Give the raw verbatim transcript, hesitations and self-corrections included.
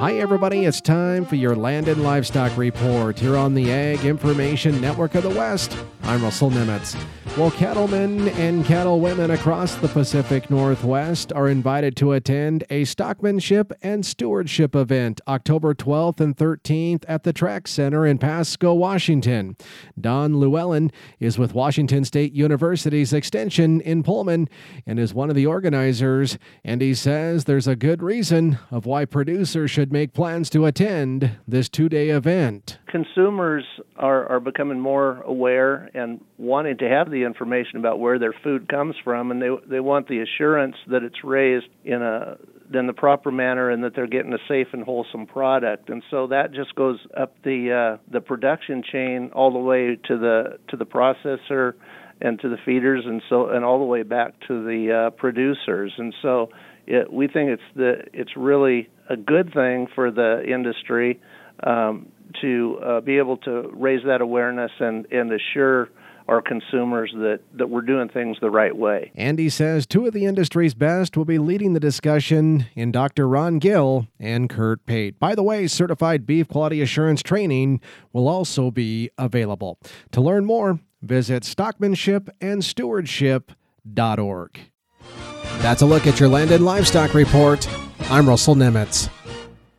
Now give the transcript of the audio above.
Hi, everybody. It's time for your Land and Livestock Report here on the Ag Information Network of the West. I'm Russell Nimitz. Well, cattlemen and cattlewomen across the Pacific Northwest are invited to attend a stockmanship and stewardship event October twelfth and thirteenth at the Track Center in Pasco, Washington. Don Llewellyn is with Washington State University's Extension in Pullman and is one of the organizers, and he says there's a good reason of why producers should make plans to attend this two-day event. Consumers are, are becoming more aware and wanting to have the information about where their food comes from, and they they want the assurance that it's raised in a in the proper manner and that they're getting a safe and wholesome product. And so that just goes up the uh, the production chain all the way to the to the processor and to the feeders, and so and all the way back to the uh, producers. And so it, we think it's the it's really a good thing for the industry um, to uh, be able to raise that awareness and, and assure our consumers that, that we're doing things the right way. Andy says two of the industry's best will be leading the discussion in Doctor Ron Gill and Kurt Pate. By the way, certified beef quality assurance training will also be available. To learn more, visit stockmanship and stewardship dot org. That's a look at your Land and Livestock Report. I'm Russell Nimitz.